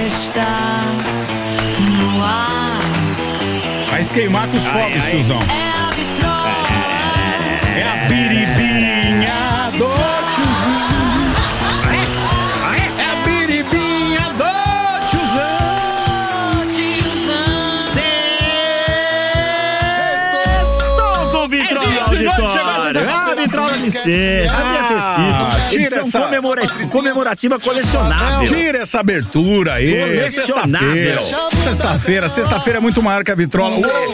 está no ar. Faz queimar com os fogos, tiozão. É a vitrola. É a biribinha do tiozão. É a biribinha do tiozão. Sextou com Vitrola Auditório. Vitrola de sexta, dia festivo. Edição comemorativa colecionável. Tira essa abertura aí. Colecionável. Sexta-feira é muito maior que a vitrola.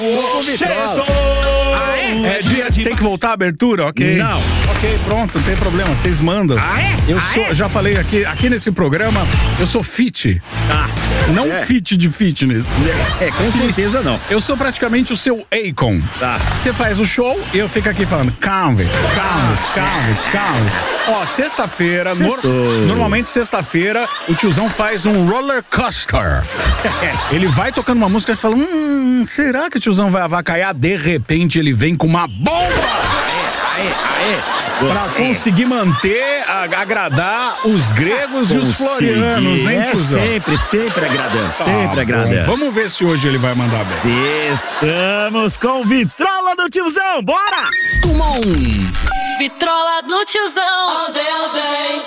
É dia de... Tem que voltar a abertura? Ok. Não. Ok, pronto, não tem problema, vocês mandam. Já falei aqui nesse programa, eu sou fit. Não fit de fitness. Com certeza não. Eu sou praticamente o seu Akon. Você faz o show e eu fico aqui falando calm it. Ó, sexta-feira, normalmente sexta-feira, o tiozão faz um roller coaster. Ele vai tocando uma música e fala, será que o tiozão vai avacalhar? De repente ele vem com uma bomba! Pra conseguir manter, agradar os gregos e os florianos, hein, tiozão? Sempre agradando, sempre agradando. Vamos ver se hoje ele vai mandar bem. Estamos com Vitrola do Tiozão, bora! Toma Vitrola do tiozão. All day, all day.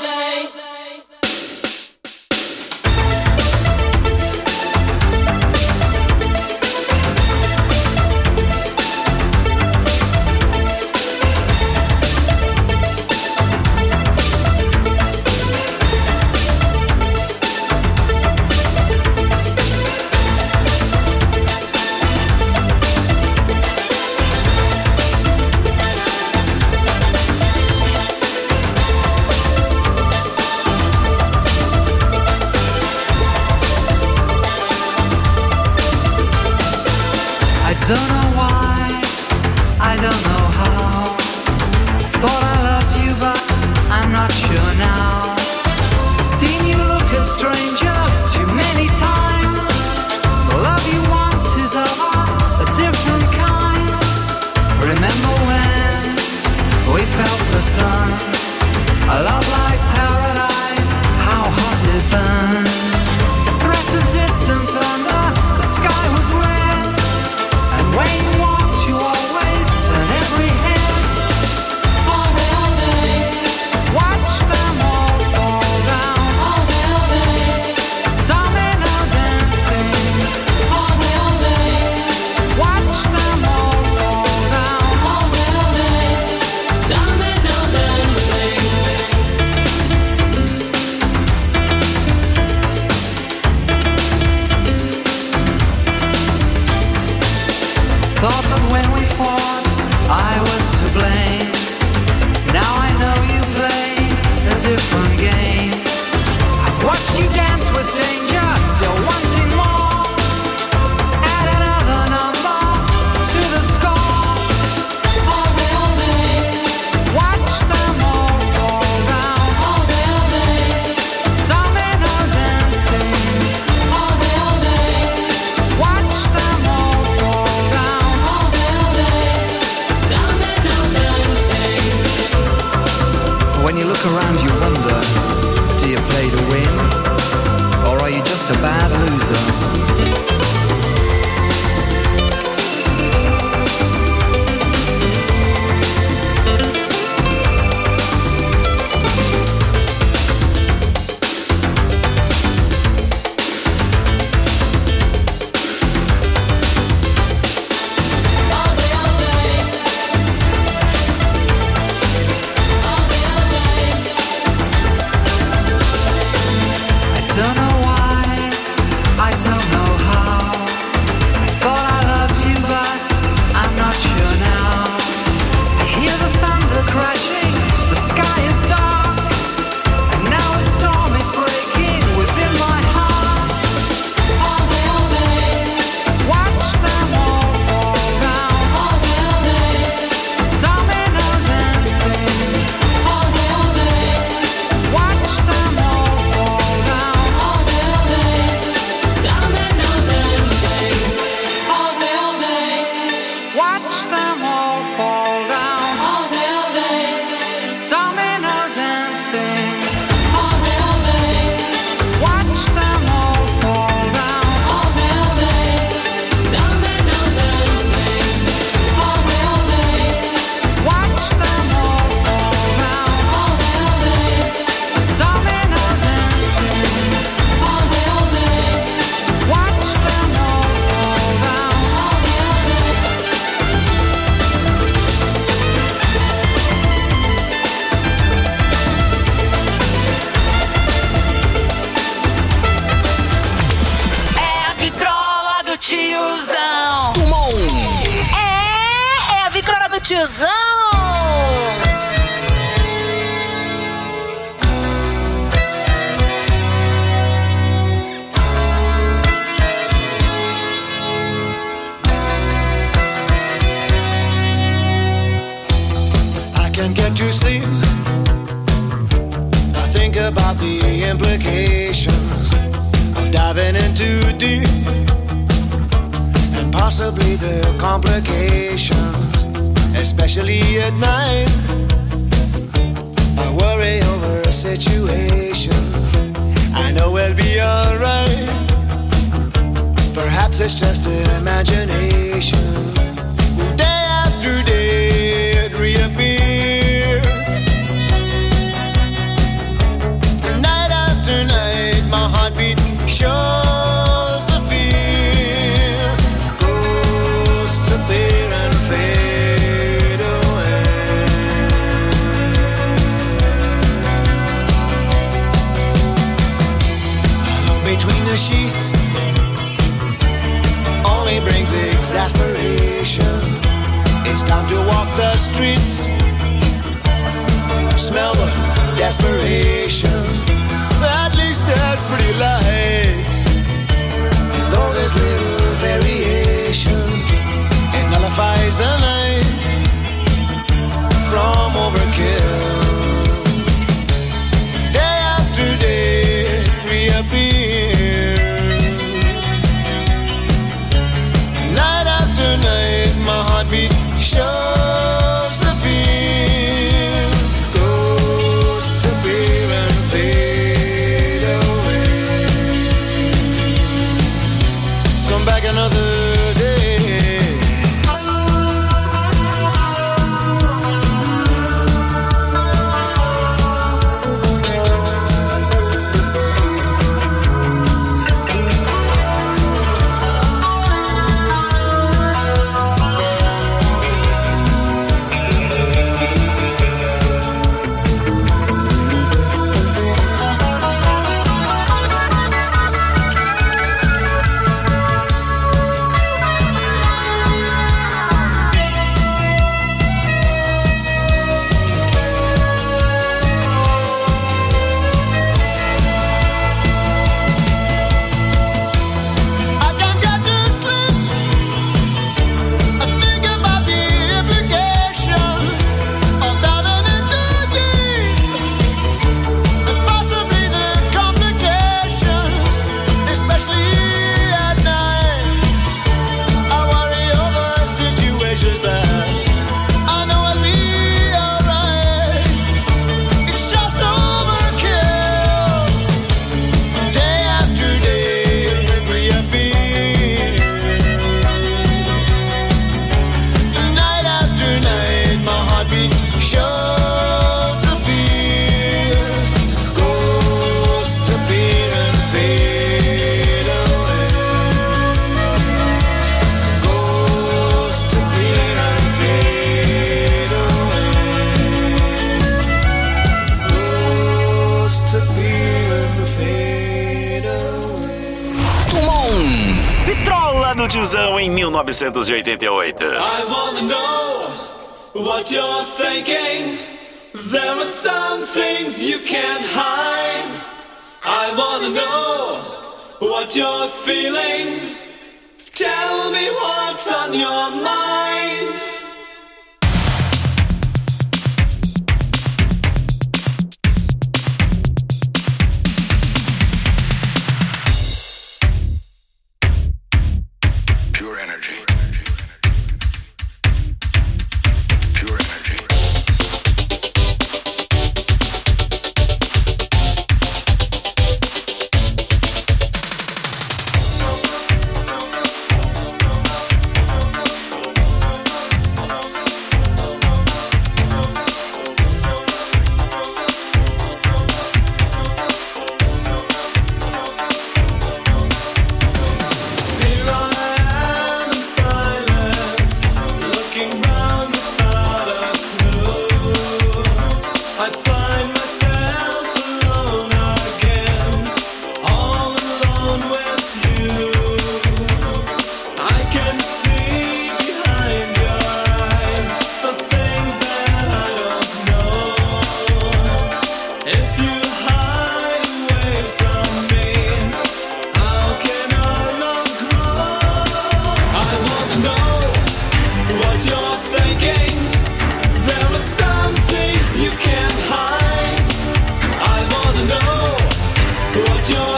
Don't know why, I don't know how. Thought I loved you, but I'm not sure now. Seen you look at strangers too many times. The love you want is of a different kind. Remember when we felt the sun? A love like paradise, how hot it burned. The threat of distant thunder, the sky was red. When you walked, you always turn every head. All day, watch them all fall down. All day, domino dancing. All day, watch them all fall down. All day, domino dancing. Thought that when we fought, I was to blame. Now I know you play a different game. I've watched you dance with danger, still wanting more. Add another number to the score. All day, watch them all fall down. All day, domino dancing. All day, watch them all fall down. When you look around you wonder, do you play to win? Or are you just a bad loser? Don't know why, I don't know how. I thought I loved you, but I'm not sure now. I hear the thunder crashing, the sky is dark, and now a storm is breaking within my heart. All day, watch them all fall down. All day, domino dancing. All day, watch them all fall down. tiozão. É a vitrola do tiozão. Can't get to sleep. I think about the implications of diving in too deep, and possibly the complications, especially at night. I worry over situations. I know we'll be alright. Perhaps it's just an imagination. Day after day it reappears. My heartbeat shows the fear. Ghosts appear and fade away. Alone between the sheets only brings exasperation. It's time to walk the streets, smell the desperation. At least there's pretty lights, and though there's little variation, it nullifies the night from overkill. Day after day it reappears. Night after night my heartbeat shows the fear. Ghosts appear and fade. Come back another day. do Tiozão em 1988. I wanna know what you're thinking. There are some things you can't hide. I wanna know what you're feeling. Tell me what's on your mind.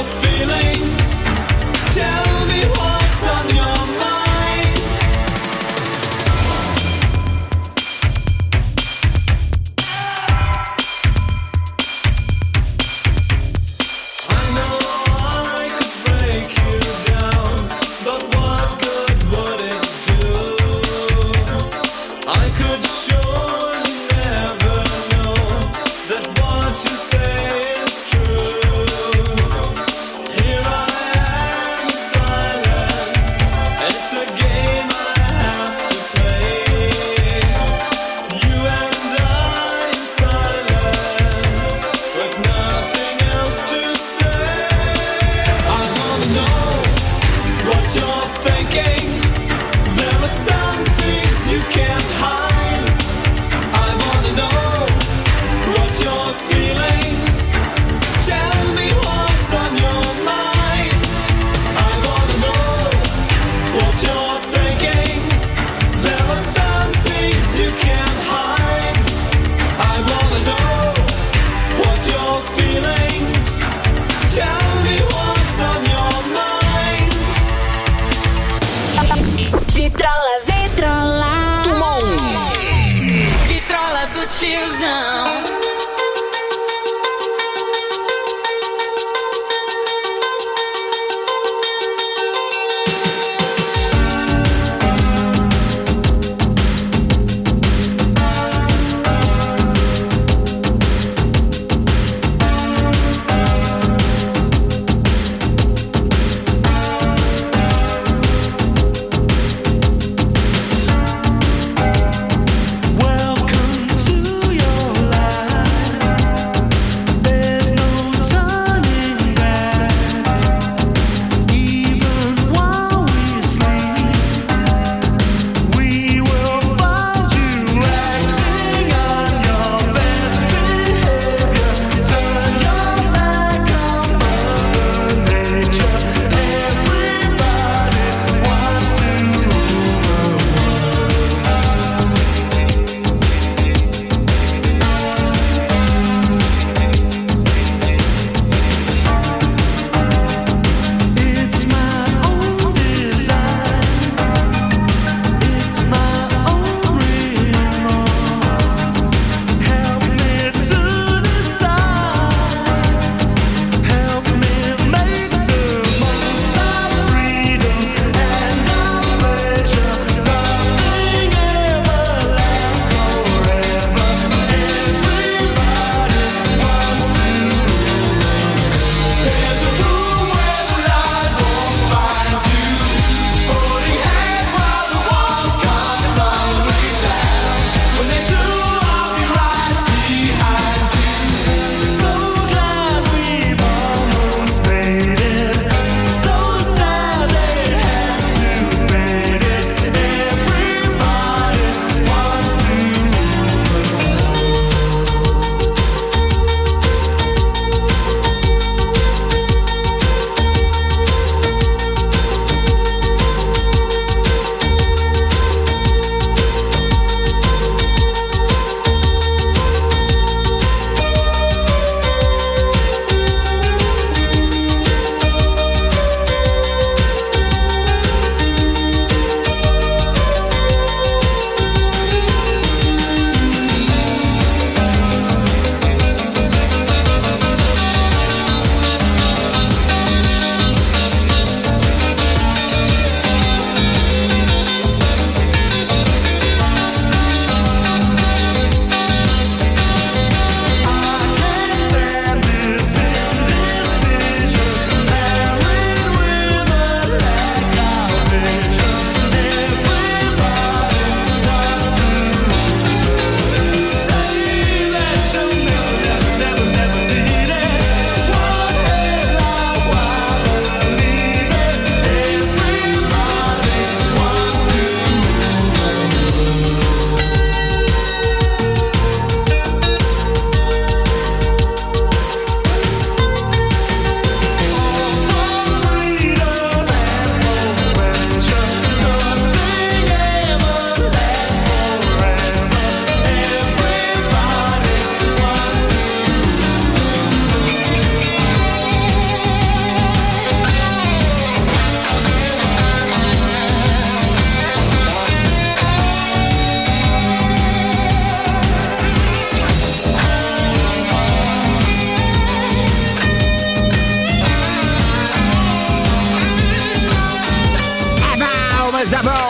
feeling. Tell me what's on your mind. I know I could break you down, but what good would it do? I could surely never know that what you say is true. Here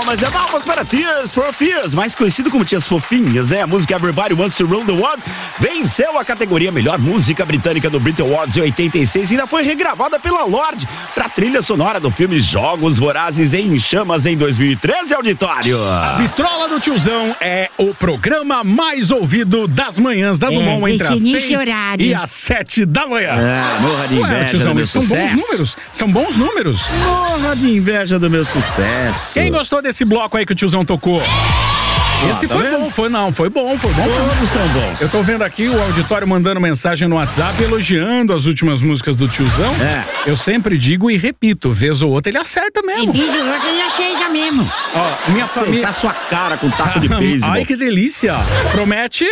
mas é palmas para Tears for Fears, mais conhecido como Tias Fofinhas, né? A música Everybody Wants to Rule the World venceu a categoria Melhor Música Britânica do Brit Awards em 86 e ainda foi regravada pela Lorde pra trilha sonora do filme Jogos Vorazes em Chamas em 2013, auditório. A Vitrola do Tiozão é o programa mais ouvido das manhãs da Dumont entre as 6 e as 7 da manhã. Morra de inveja tiozão, do meu são sucesso. bons números. São bons números. Morra de inveja do meu sucesso. Quem gostou desse bloco aí que o tiozão tocou? Esse tá foi vendo? bom, foi bom. Todos são bons. Eu tô vendo aqui o auditório mandando mensagem no WhatsApp elogiando as últimas músicas do tiozão. Eu sempre digo e repito, vez ou outra ele acerta mesmo. Ele acerta mesmo. Ó, minha família... Tá sua cara com taco de beisebol. Ai, que delícia. Promete?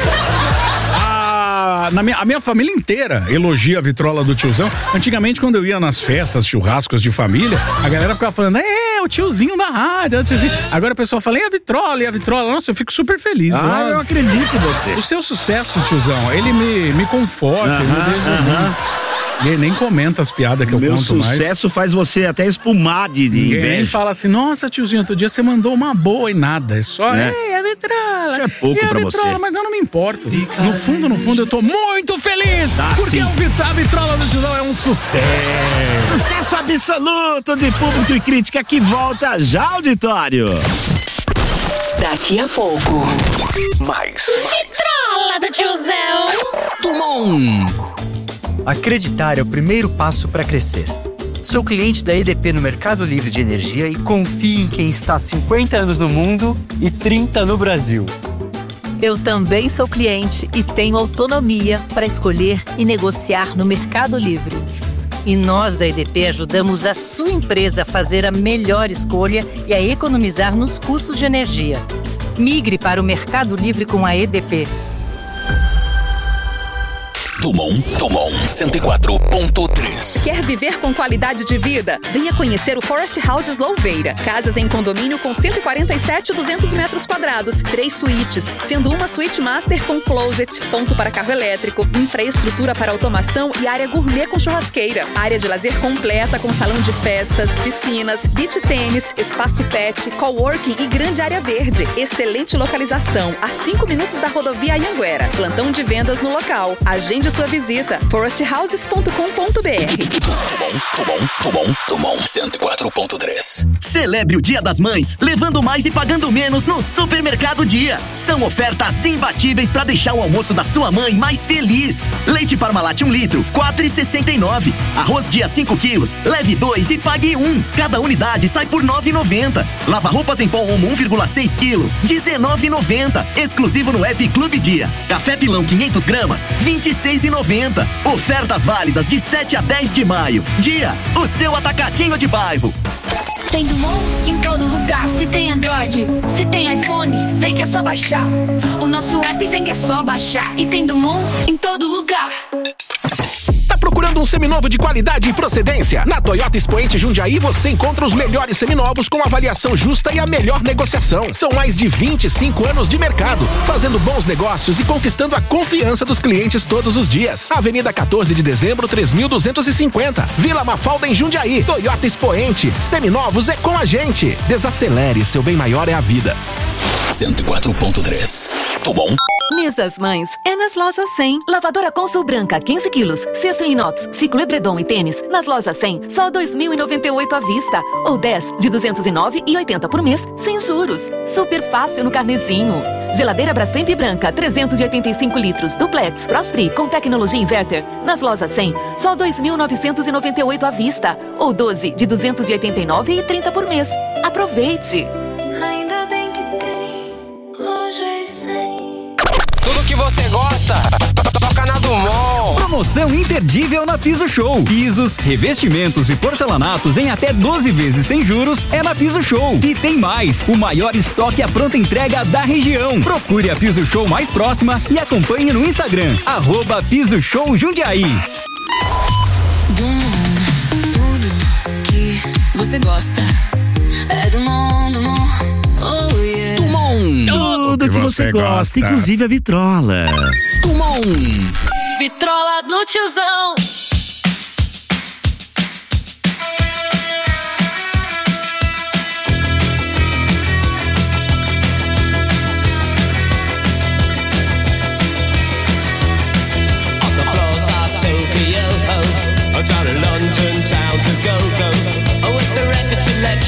A minha família inteira elogia a Vitrola do Tiozão. Antigamente, quando eu ia nas festas, churrascos de família, a galera ficava falando, o tiozinho da rádio, o tiozinho. Agora o pessoal fala, e a Vitrola? Nossa, eu fico super feliz. Eu acredito em você. O seu sucesso, tiozão, ele me conforta, ele me deixa... Ele nem comenta as piadas que eu conto mais. Meu sucesso faz você até espumar de inveja. Ninguém fala assim, nossa, tiozinho, outro dia você mandou uma boa e nada. É só, a Vitrola. Já é pouco pra Vitrola, você. Mas eu não me importo. No fundo, eu tô muito feliz. Porque sim. a Vitrola do Tiozão é um sucesso. Sucesso absoluto de público e crítica que volta já, auditório. Daqui a pouco. Mais. Vitrola do Tiozão. Dumont. Acreditar é o primeiro passo para crescer. Sou cliente da EDP no Mercado Livre de Energia e confio em quem está há 50 anos no mundo e 30 no Brasil. Eu também sou cliente e tenho autonomia para escolher e negociar no Mercado Livre. E nós da EDP ajudamos a sua empresa a fazer a melhor escolha e a economizar nos custos de energia. Migre para o Mercado Livre com a EDP. Dumont 104.3. Quer viver com qualidade de vida? Venha conhecer o Forest Houses Louveira. Casas em condomínio com 147 e 200 metros quadrados. 3 suítes, sendo uma suíte master com closet, ponto para carro elétrico, infraestrutura para automação e área gourmet com churrasqueira. Área de lazer completa com salão de festas, piscinas, beach tênis, espaço pet, coworking e grande área verde. Excelente localização, a 5 minutos da rodovia Anhanguera. Plantão de vendas no local. Agende sua visita. foresthouses.com.br. Dumont 104.3. Celebre o Dia das Mães, levando mais e pagando menos no Supermercado Dia. São ofertas imbatíveis para deixar o almoço da sua mãe mais feliz. Leite Parmalat 1 litro, R$4,69. Arroz Dia 5 quilos, leve 2 e pague 1. Cada unidade sai por R$9,90. Lava roupas em pó Omo 1,6 kg, R$19,90. Exclusivo no app Clube Dia. Café Pilão 500 gramas, R$26,90. Ofertas válidas de 7 a 10 de maio. Dia, o seu atacadinho de bairro. Tem Dumont em todo lugar. Se tem Android, se tem iPhone, vem que é só baixar. O nosso app vem que é só baixar. E tem Dumont em todo lugar. Tá procurando um seminovo de qualidade e procedência? Na Toyota Expoente Jundiaí você encontra os melhores seminovos com avaliação justa e a melhor negociação. São mais de 25 anos de mercado, fazendo bons negócios e conquistando a confiança dos clientes todos os dias. Avenida 14 de Dezembro, 3250. Vila Mafalda em Jundiaí. Toyota Expoente. Seminovos é com a gente. Desacelere, seu bem maior é a vida. 104.3. Dumont. Mês das Mães é nas lojas 100. Lavadora Consul Branca 15 quilos, cesto em inox, ciclo edredom e tênis. Nas lojas 100, só R$2.098 à vista. Ou 10 de R$209,80 por mês, sem juros. Super fácil no carnezinho. Geladeira Brastemp Branca 385 litros, duplex, frost-free com tecnologia inverter. Nas lojas 100, só R$2.998 à vista. Ou 12 de R$289,30 por mês. Aproveite! Ainda bem que tem lojas 100. Tudo que você gosta, toca na Dumont. Promoção imperdível na Piso Show. Pisos, revestimentos e porcelanatos em até 12 vezes sem juros é na Piso Show. E tem mais, o maior estoque à pronta entrega da região. Procure a Piso Show mais próxima e acompanhe no Instagram, @Piso Show Jundiaí. Dumont, tudo que você gosta é Dumont, Dumont. Oh yeah. Dumont, tudo que você gosta, inclusive a vitrola. Dumont. Vitrola no Tiozão.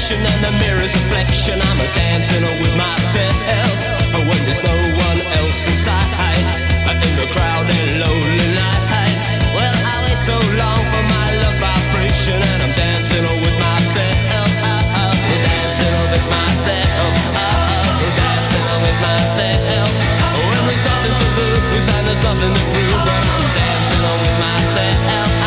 direction and the mirror's reflection. I'm a dancing with myself when there's no one else inside. In the crowded lonely night. Well, I wait so long for my love vibration, and I'm dancing with myself. Dancing with myself. Dancing with myself. When there's nothing to lose and there's nothing to prove, but I'm dancing with myself.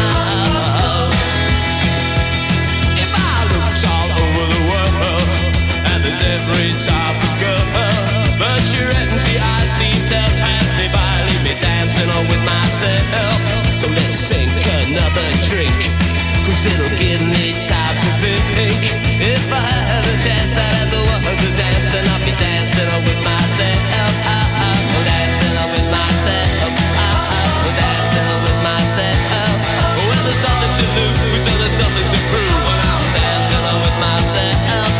If I looked all over the world, and there's every type of girl, but you're empty, I seem to pass me by. Leave me dancing with myself. So let's sink another drink, 'cause it'll give me time to think. If I had a chance, I'd ask the woman to dance, and I'll be dancing with myself. Dancing with myself. Dancing with myself. Well, there's nothing to lose, and there's nothing to prove, and I'm dancing with myself.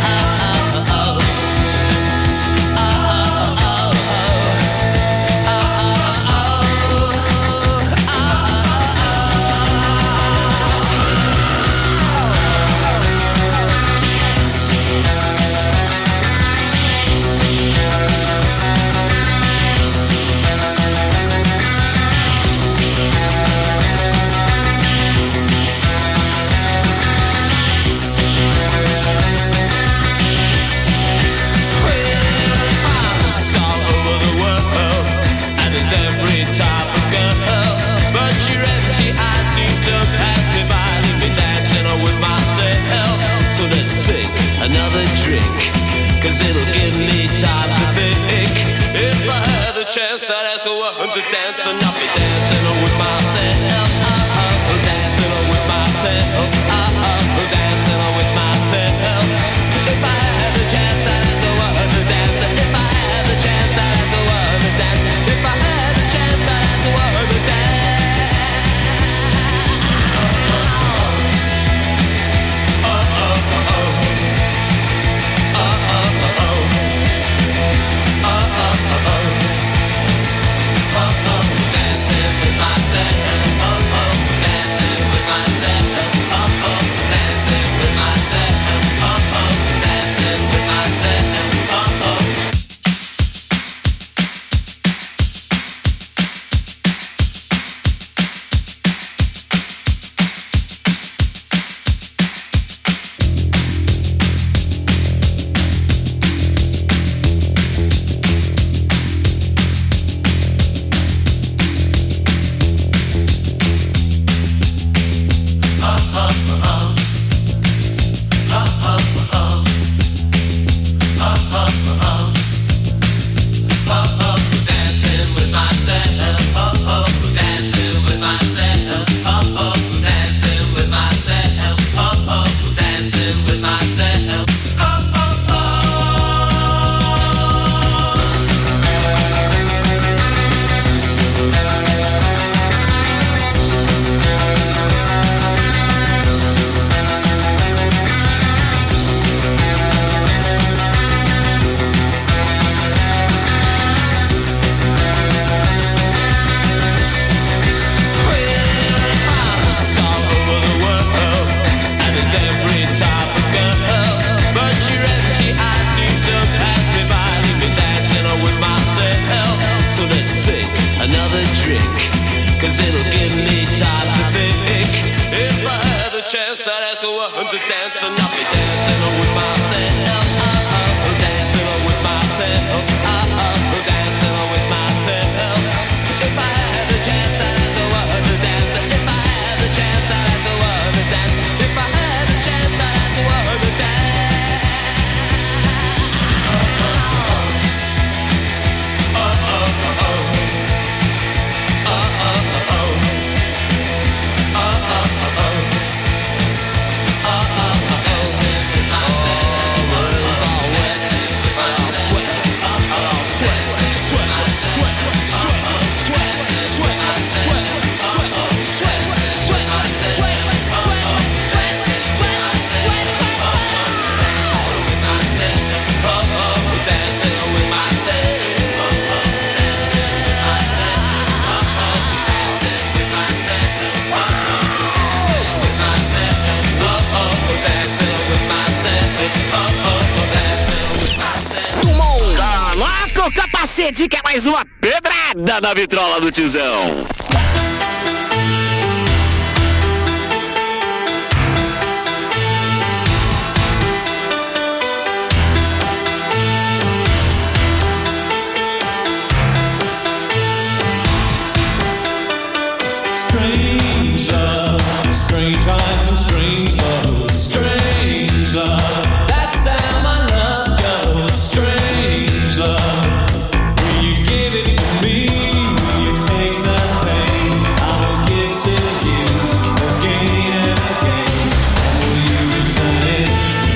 Another drink, 'cause it'll give me time to think. If I had the chance, I'd ask a woman to dance, and I'll be dancing with myself. Dancing with myself. Dancing with myself. If I had the chance, I'd ask a woman to dance. If I had the chance, I'd ask a woman to dance. If I had the chance, I'd ask a woman to dance. cacete, que é mais uma pedrada na vitrola do Tizão. Strange eyes and strange love, strange love. That's how my love goes, strange love. Will you give it to me? Will you take the pain? I will give to you again and again. Will you return it?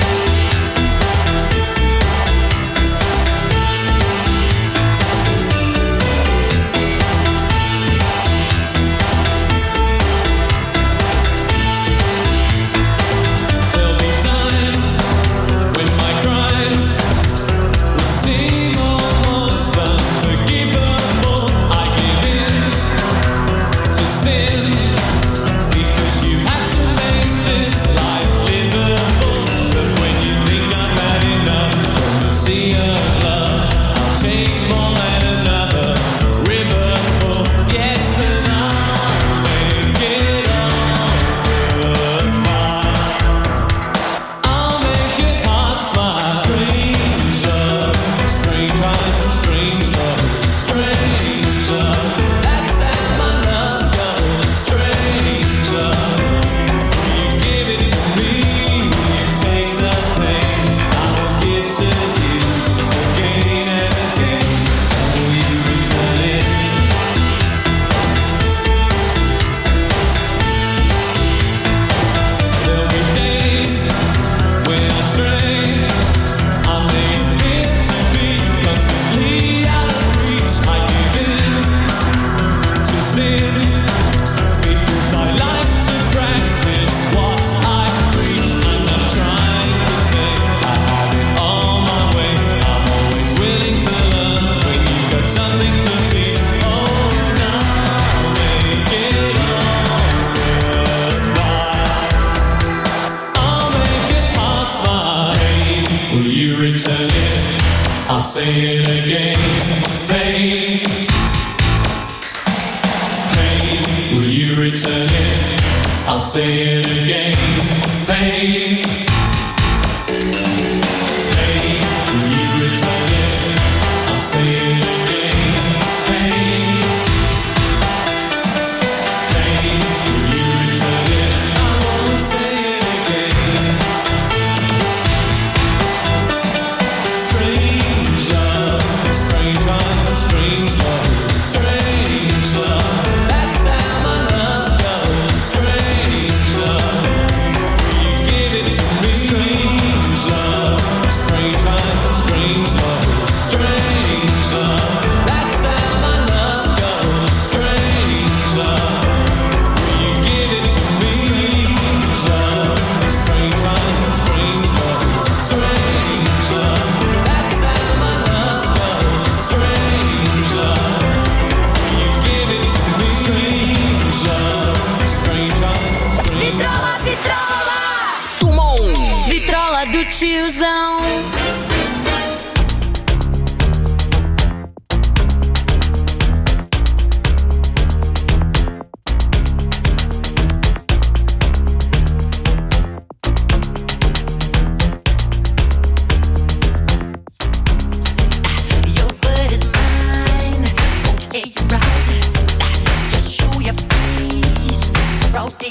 Tiozão.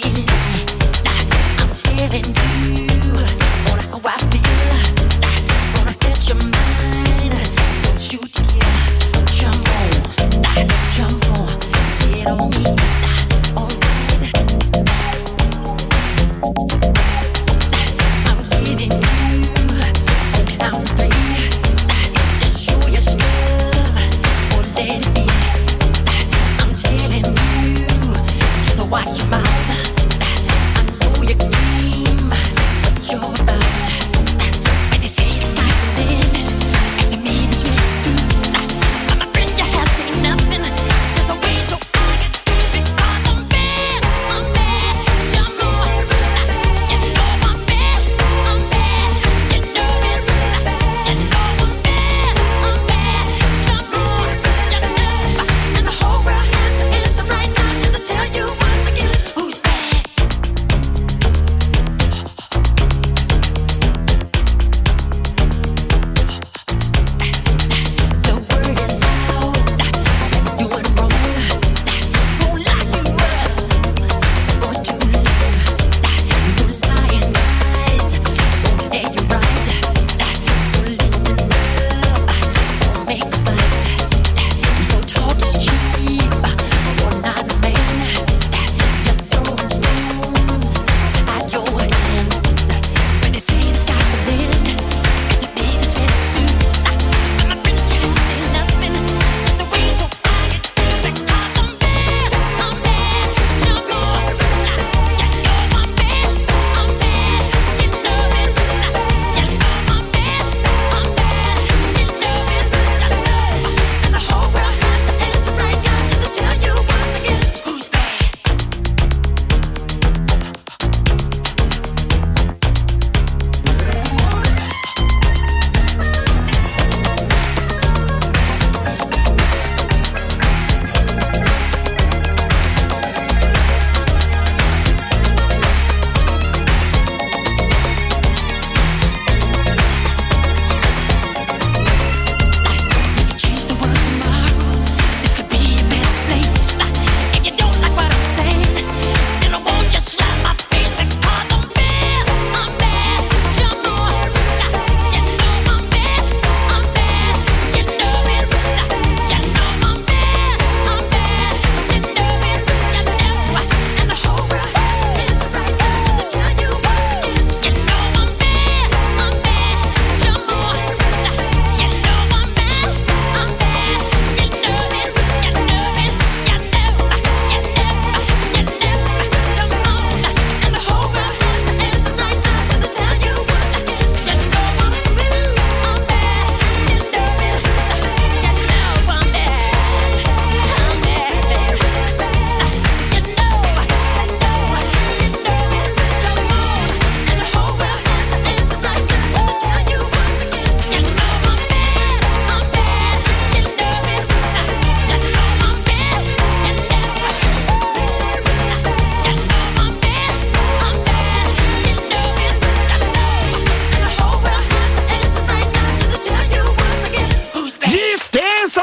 Giving you on how I feel.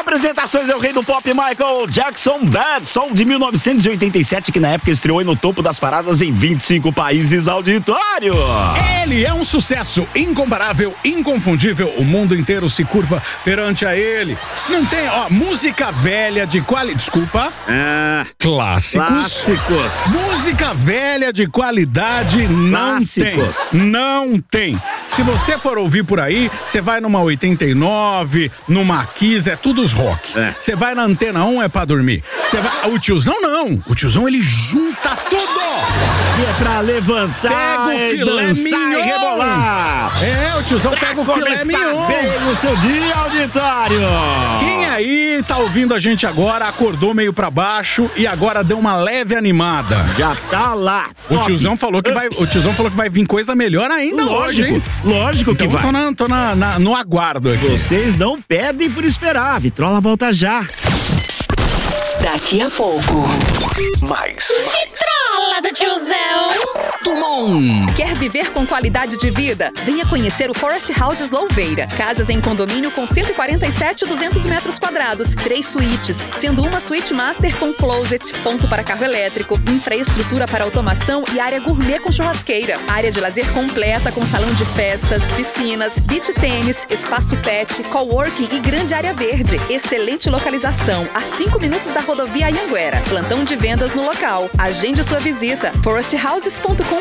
apresentações é o rei do pop Michael Jackson, Bad Soul de 1987, que na época estreou no topo das paradas em 25 países. Auditório. Ele é um sucesso incomparável, inconfundível. O mundo inteiro se curva perante a ele. Não tem, música velha de qualidade. Desculpa. Clássicos. Música velha de qualidade não tem. Se você for ouvir por aí, você vai numa 89, numa Kiss, é tudo os rock. Você vai na Antena 1, é pra dormir. O tiozão não. O tiozão, ele junta tudo. E é pra levantar, pega o filé dançar e rebolar. O tiozão pega o filé mignon. Bem no seu dia, auditório. Quem aí tá ouvindo a gente agora, acordou meio pra baixo e agora deu uma leve animada. Já tá lá. O tiozão falou que vai vir coisa melhor ainda hoje, hein? Lógico então, que vai. Tô no aguardo aqui. Vocês não pedem por esperar. A Vitrola volta já. Daqui a pouco. Mais. Vitrola do tiozão. Quer viver com qualidade de vida? Venha conhecer o Forest Houses Louveira. Casas em condomínio com 147 e 200 metros quadrados. 3 suítes, sendo uma suíte master com closet, ponto para carro elétrico, infraestrutura para automação e área gourmet com churrasqueira. Área de lazer completa com salão de festas, piscinas, beach tênis, espaço pet, coworking e grande área verde. Excelente localização, a 5 minutos da rodovia Anhanguera. Plantão de vendas no local. Agende sua visita. foresthouses.com.br.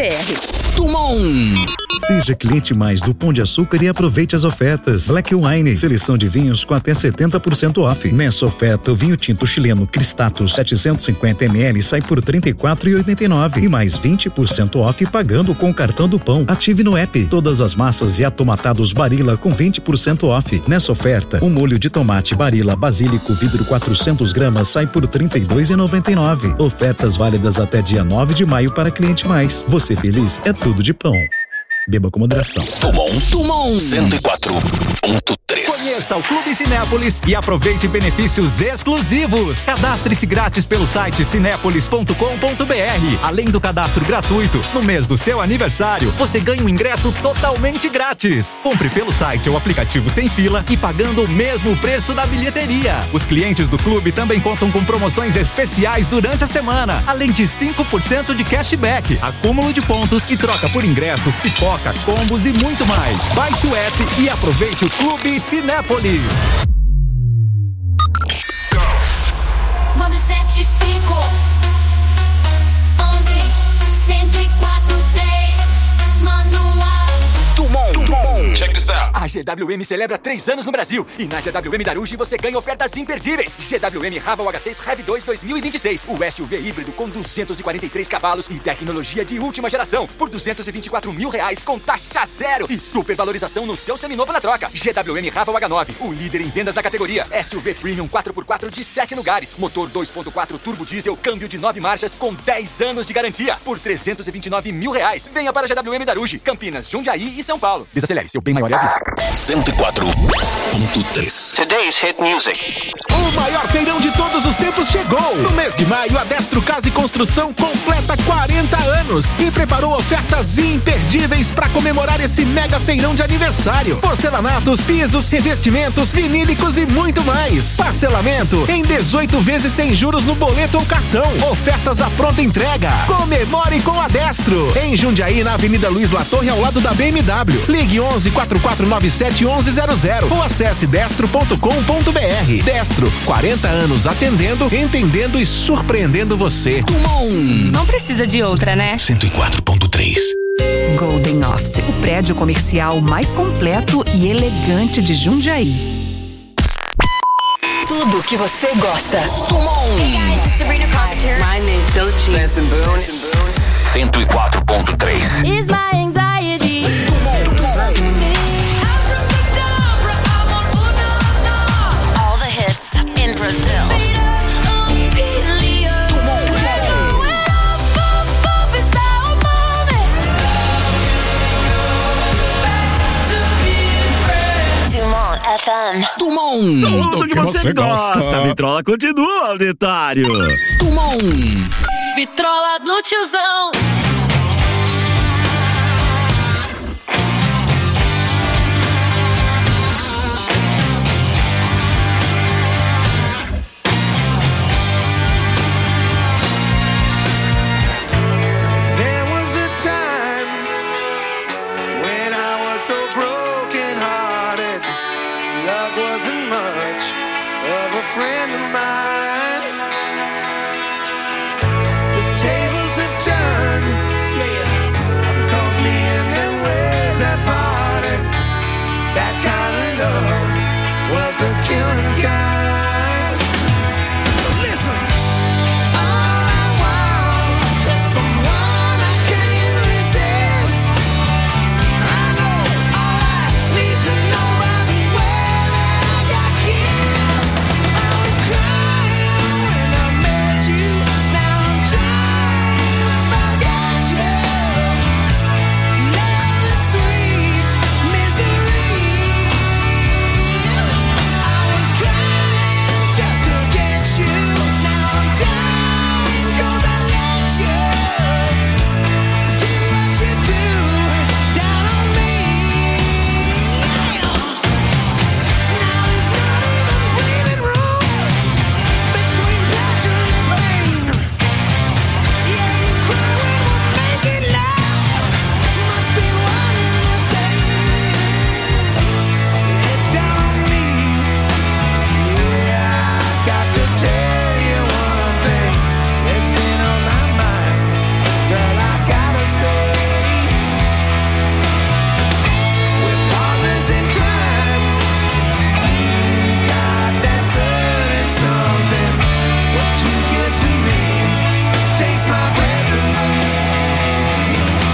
Seja cliente mais do Pão de Açúcar e aproveite as ofertas. Black Wine, seleção de vinhos com até 70% off. Nessa oferta, o vinho tinto chileno Cristatus 750 ml sai por R$ 34,89 e mais 20% off pagando com o cartão do Pão. Ative no app. Todas as massas e atomatados Barilla com 20% off. Nessa oferta, o molho de tomate Barilla Basílico vidro 400 gramas sai por R$ 32,99. Ofertas válidas até dia 9 de maio para cliente mais. Você feliz é tudo de pão. Beba com moderação. Tumon 104.3. Conheça o Clube Cinépolis e aproveite benefícios exclusivos. Cadastre-se grátis pelo site cinépolis.com.br. Além do cadastro gratuito, no mês do seu aniversário, você ganha um ingresso totalmente grátis. Compre pelo site ou aplicativo sem fila e pagando o mesmo preço da bilheteria. Os clientes do clube também contam com promoções especiais durante a semana, além de 5% de cashback, acúmulo de pontos e troca por ingressos, pipoca, combos e muito mais. Baixe o app e aproveite o Clube Cinépolis. Manda 75 11 1043. Manda um Tumon. Check this out. A GWM celebra 3 anos no Brasil e na GWM Daruge você ganha ofertas imperdíveis. GWM Raval H6 Rev 2 2026. O SUV híbrido com 243 cavalos e tecnologia de última geração por R$224 mil com taxa zero e supervalorização no seu seminovo na troca. GWM Raval H9, o líder em vendas da categoria. SUV Premium 4x4 de 7 lugares. Motor 2.4 turbo diesel, câmbio de 9 marchas com 10 anos de garantia por R$329 mil. Venha para a GWM Daruge, Campinas, Jundiaí e São Paulo. Desacelere, seu bem maior é a vida. 104.3. Today's hit music. O maior feirão de todos os tempos chegou. No mês de maio, a Destro Casa e Construção completa 40 anos e preparou ofertas imperdíveis para comemorar esse mega feirão de aniversário. Porcelanatos, pisos, revestimentos, vinílicos e muito mais. Parcelamento em 18 vezes sem juros no boleto ou cartão. Ofertas à pronta entrega. Comemore com a Destro. Em Jundiaí, na Avenida Luiz Latorre, ao lado da BMW. Ligue 11 4497 1100 ou acesse destro.com.br. Destro, 40 anos atendendo, entendendo e surpreendendo você. Não precisa de outra, né? 104.3. Golden Office, o prédio comercial mais completo e elegante de Jundiaí. Tudo que você gosta. Hey guys, it's Sabrina Carpenter. My name's Doechii. Benson Boone. 104.3. Is my anxiety. All the hits in Brazil. FM. Tudo que você gosta. A Vitrola continua, auditório. Vitrola no tiozão. so broken-hearted. Love wasn't much of a friend of mine. The tables have turned, yeah. One calls me and then where's that party? That kind of love was the killing kind. So listen, all I want is someone I can't resist. I know all I need to know by the way that I got kissed. I was crying when I met you. Now I'm trying to forget you. Love is sweet misery. I was crying just to get you. Now I'm dying 'cause I let you do what you do down on me. Now there's not even breathing room between pleasure and pain. Yeah, you cry when we're making love. Must be one and the same. It's down on me. Yeah, I got to tell you one thing. It's been on my mind. Girl, I gotta say, we're partners in crime. You got that certain something. What you give to me takes my breath away.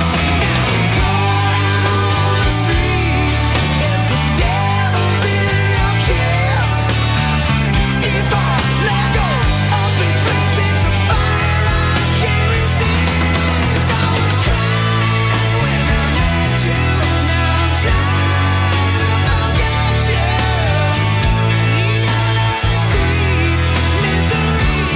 Now on the street is the devil's in your kiss. If our love goes up in flames, it's a fire I can't resist. I was crying when I met you. Now I'm trying to forget you. Your love is sweet misery.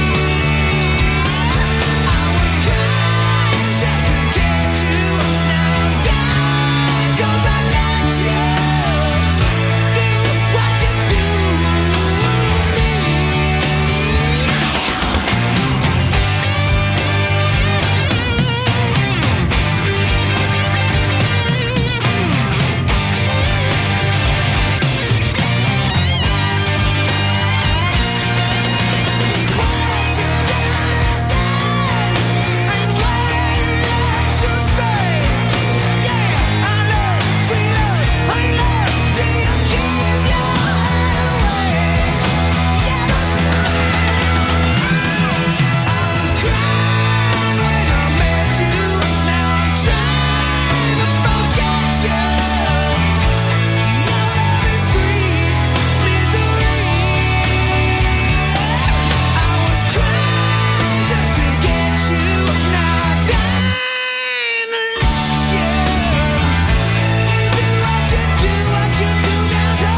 I was crying just to get you. Now I'm dying 'cause I let you do what you do to me. What you done said ain't where your love should stay. Yeah, I know, sweet love ain't love till you give your heart away. Yeah, I was crying when I met you. Now I'm trying to forget you. Your love is sweet misery. I was crying just to get you. Now I'm dying to let you do what you do down to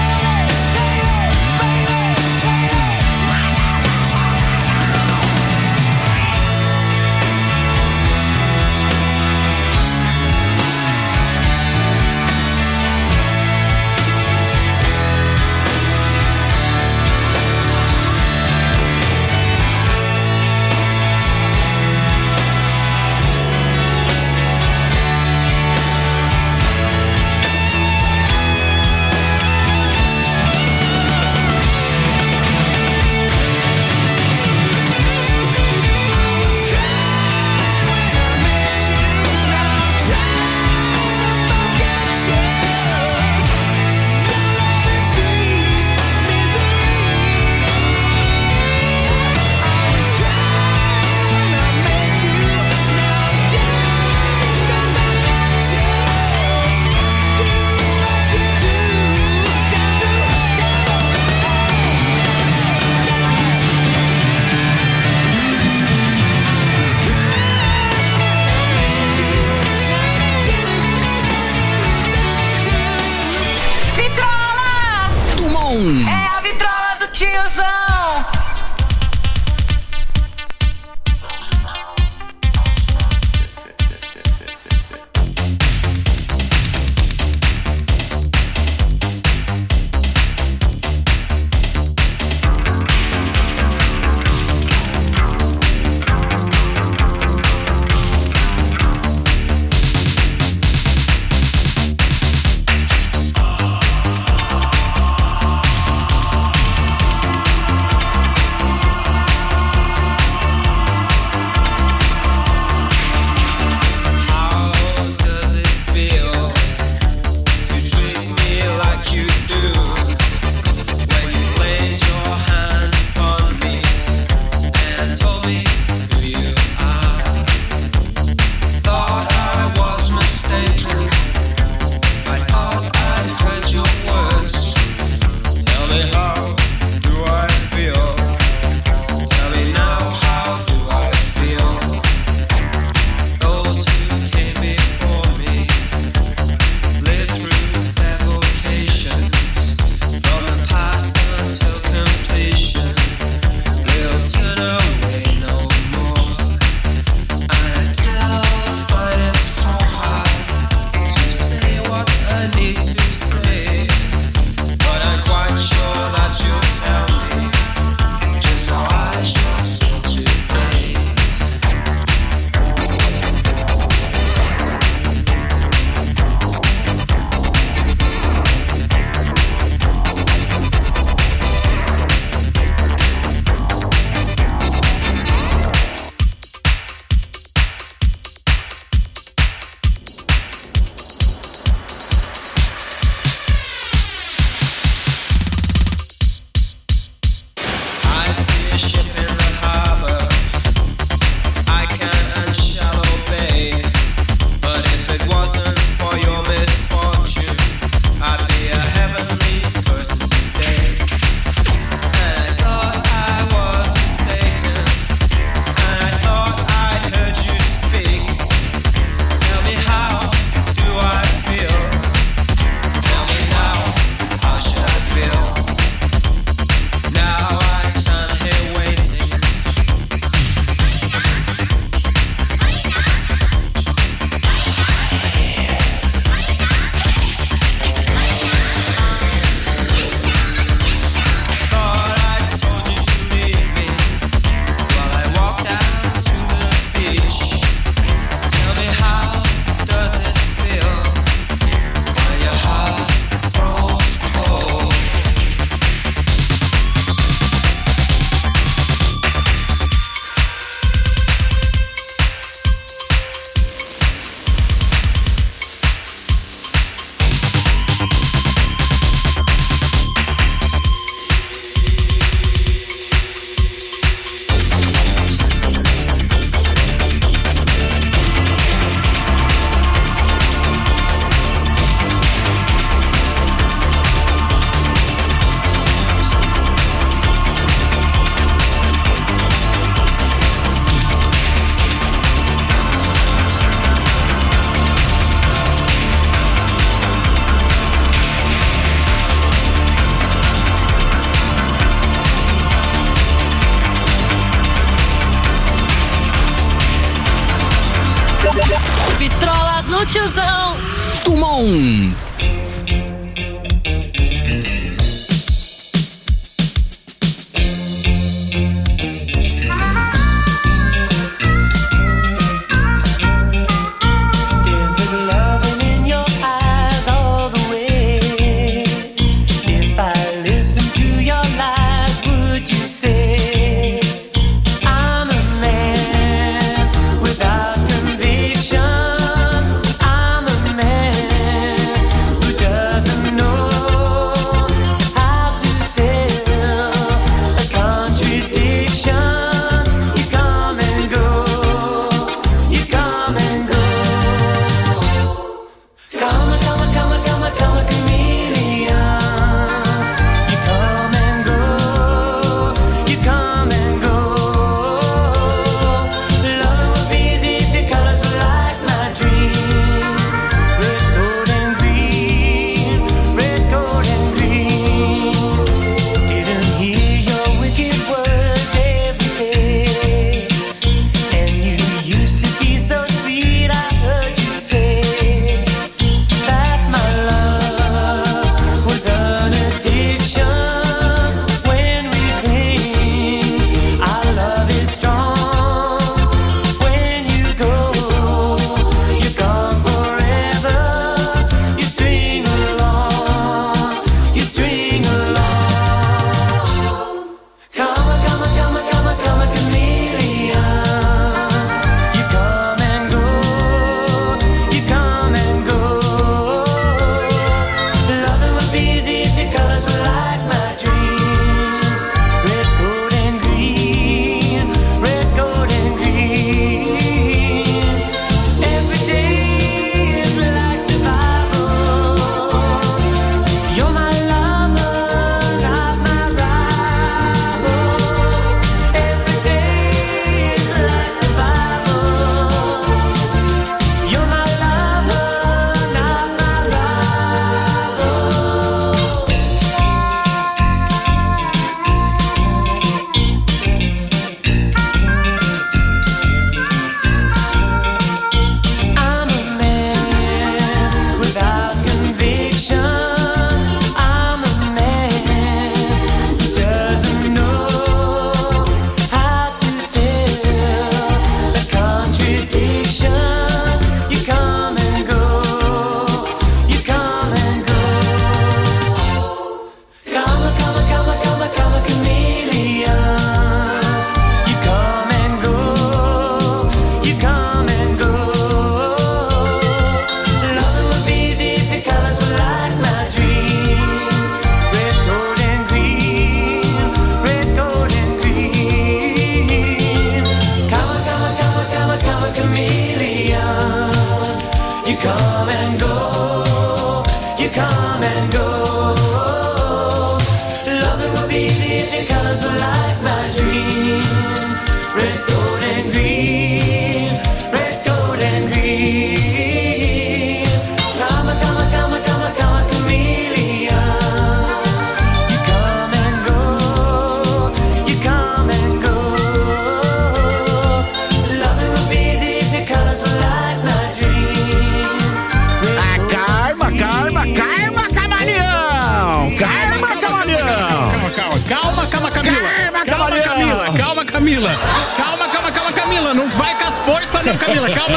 É a vitrola do tiozão. tiozão. Tumon. Camila, não vai com as forças não, Camila, calma.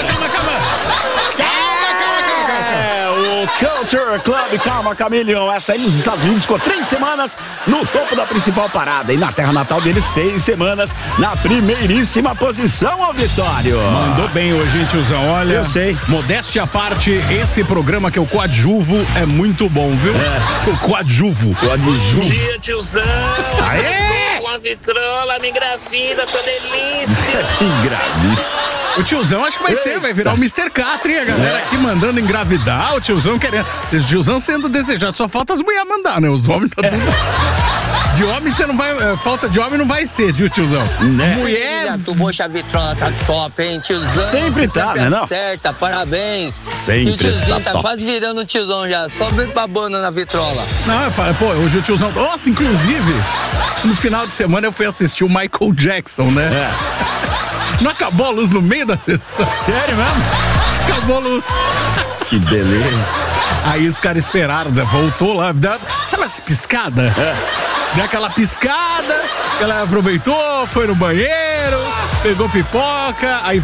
O Culture Club, calma, Camillion. Essa aí nos Estados Unidos ficou 3 semanas no topo da principal parada. E na terra natal dele, 6 semanas na primeiríssima posição, ao Vitório. Mandou bem hoje, hein, tiozão? Olha, eu sei. Modéstia à parte, esse programa que eu coadjuvo é muito bom, viu? Eu coadjuvo. Bom dia, tiozão. Aê! Uma vitrola, me engravida, sua delícia. Engravida. O tiozão acho que vai virar o Mr. Catra, a galera aqui mandando engravidar, o tiozão querendo. O tiozão sendo desejado, só falta as mulheres mandar, né? Os homens tá tudo. De homem você não vai. Falta de homem não vai ser, viu, tiozão? Né? Mulher. Tu bocha a vitrola tá top, hein, tiozão? Sempre tá, né? Não? Certa, parabéns. Sempre e o tiozinho está tá quase virando o tiozão já, só bem babando na vitrola. Não, eu falo, pô, hoje o tiozão. Nossa, inclusive, no final de semana eu fui assistir o Michael Jackson, né? Não acabou a luz no meio da sessão? Sério mesmo? rebolus. Que beleza. Aí os caras esperaram, voltou lá, sabe as piscadas? Deu aquela piscada, ela aproveitou, foi no banheiro, pegou pipoca, aí...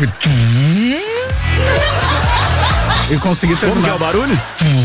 E consegui terminar. Como que é o barulho?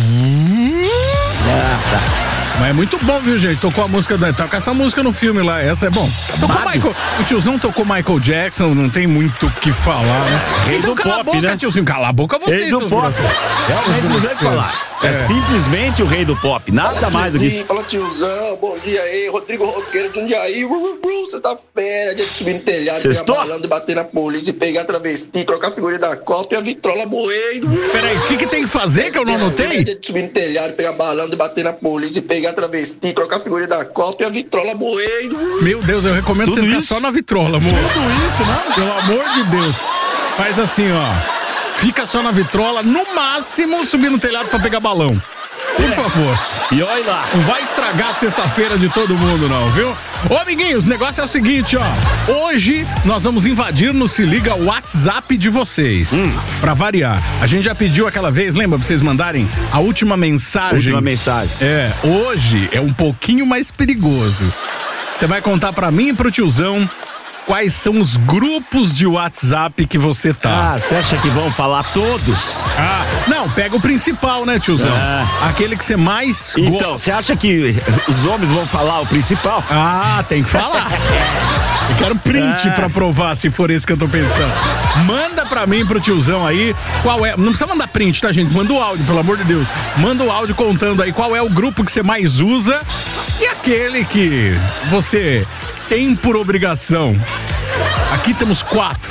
Mas é muito bom, viu, gente? Tocou a música, toca essa música no filme lá, essa é bom. O tiozão tocou Michael Jackson, não tem muito o que falar, né? Rei então do cala pop, a boca, né? tiozinho, cala a boca vocês. Rei do pop. Realmente não deve falar. É simplesmente o rei do pop, nada mais do que isso. Fala tiozão, bom dia aí, Rodrigo Roqueiro de Jundiaí, sexta-feira, dia de subir no telhado, pegar balão, bater na polícia, pegar travesti, trocar a figurinha da Copa e a vitrola moendo. Peraí, o que tem que fazer que eu não anotei? Dia de subir no telhado, pegar balão, bater na polícia, pegar travesti, trocar a figurinha da Copa e a vitrola moendo. Meu Deus, eu recomendo você ficar só na vitrola, amor. Tudo isso, não? Pelo amor de Deus. Faz assim, ó. Fica só na vitrola, no máximo subir no telhado pra pegar balão. Por favor. E olha lá. Não vai estragar a sexta-feira de todo mundo, não, viu? Ô, amiguinhos, o negócio é o seguinte, ó. Hoje nós vamos invadir no Se Liga o WhatsApp de vocês. Pra variar. A gente já pediu aquela vez, lembra? Pra vocês mandarem a última mensagem. Última mensagem. Hoje é um pouquinho mais perigoso. Você vai contar pra mim e pro tiozão quais são os grupos de WhatsApp que você tá. Ah, você acha que vão falar todos? Não, pega o principal, né, tiozão? Aquele que você mais Então, você acha que os homens vão falar o principal? Tem que falar. Eu quero print pra provar se for esse que eu tô pensando. Manda pra mim, pro tiozão aí, qual é. Não precisa mandar print, tá, gente? Manda o áudio, pelo amor de Deus. Manda o áudio contando aí qual é o grupo que você mais usa e aquele que você tem por obrigação. Aqui temos 4.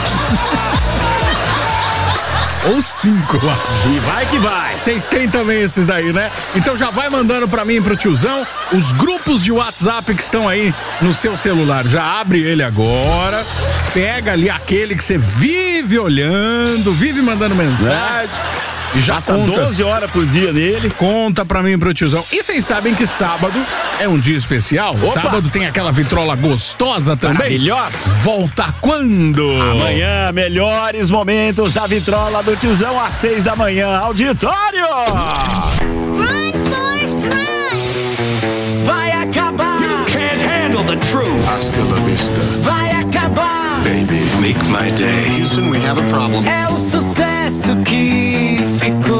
Ou 5, eu acho. E vai que vai. Vocês têm também esses daí, né? Então já vai mandando pra mim e pro tiozão os grupos de WhatsApp que estão aí no seu celular. Já abre ele agora, pega ali aquele que você vive olhando, vive mandando mensagem. E já passa conta, 12 horas por dia nele. Conta pra mim e pro tiozão. E vocês sabem que sábado é um dia especial? Opa! Sábado tem aquela vitrola gostosa também. Maravilhosa. Volta quando? Amanhã, melhores momentos da vitrola do tiozão às 6 da manhã. Auditório! Vai acabar. You can't handle the truth. Hasta la vista. Vai acabar. Baby, make my day. Houston, we have a problem. É o sucesso que ficou.